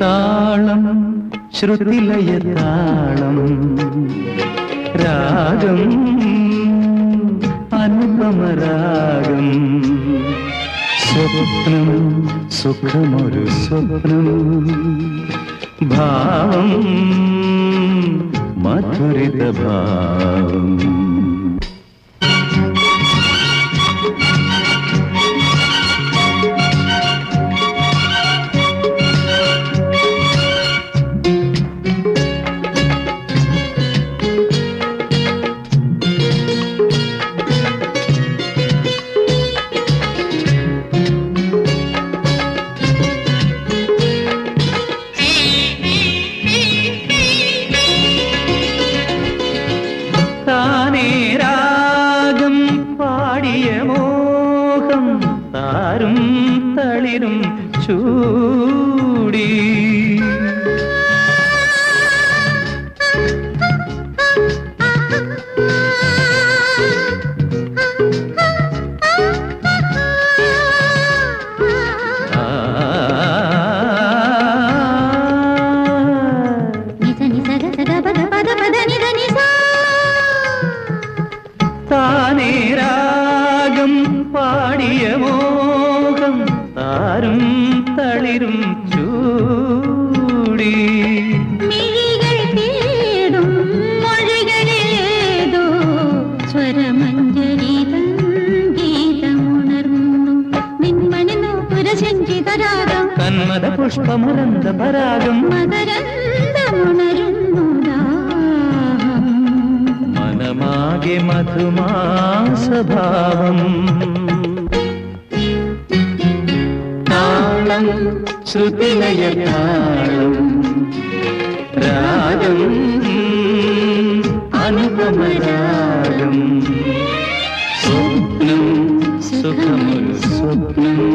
താളം ശ്രുതിലയ താളം രാഗം അനുപമരാഗം സ്വപ്നം സുഖമൊരു സ്വപ്നം ഭാവം മധുരിത ഭാവം താരും തളിരും ചൂടി താനേ രാഗം പാടിയ മോഹം താരും തളിരും ചൂടി മിഴികൾ തേടും മൊഴികളിലേതോ സ്വരമഞ്ജരീതം ഗീതമുണർന്നു നിന്മണി നൂപുരസഞ്ചിതരാഗം കന്മദ പുഷ്പമരന്ത പരാഗം മകരന്തമുണരുന്നു ദാഹം മനമാകെ മധുമാസഭാവം താളം ശ്രുതിലയ താളം രാഗം അനുപമരാഗം സ്വപ്നം സുഖമൊരു സ്വപ്നം